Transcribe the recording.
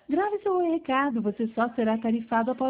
Grave seu recado, você só será tarifado após